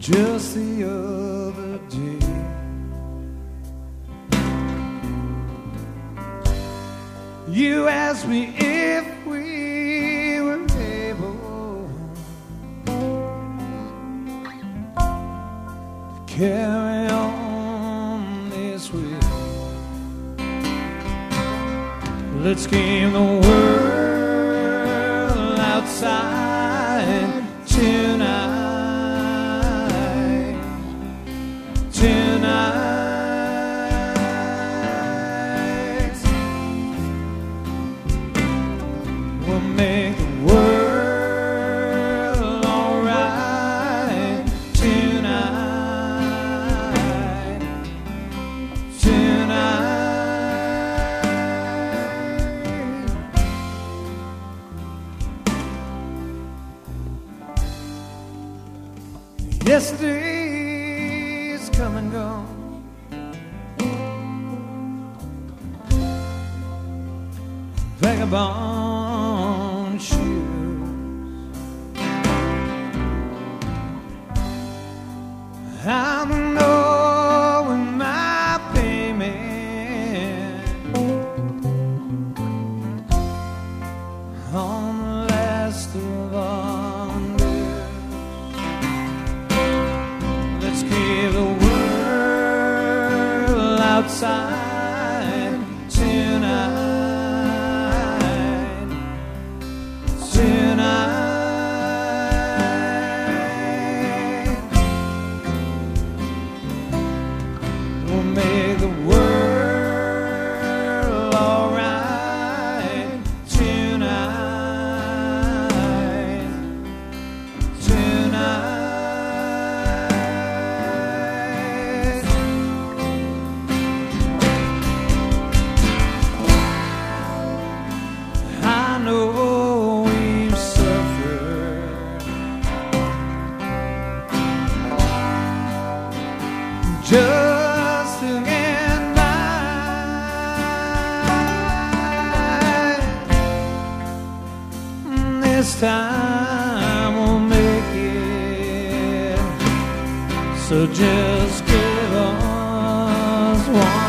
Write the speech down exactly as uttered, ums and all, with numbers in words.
just the other day. You asked me if we were able to carry on this way. Let's game the world outside tonight, tonight. We'll make the world alright tonight, tonight. Yesterday's come and gone. Vagabond shoes. I'm knowing my payment on the last of our bills. Let's give the world outside tonight. Tonight, we'll make the world alright tonight, tonight. I know just to get by. This time we'll make it. So just give us one.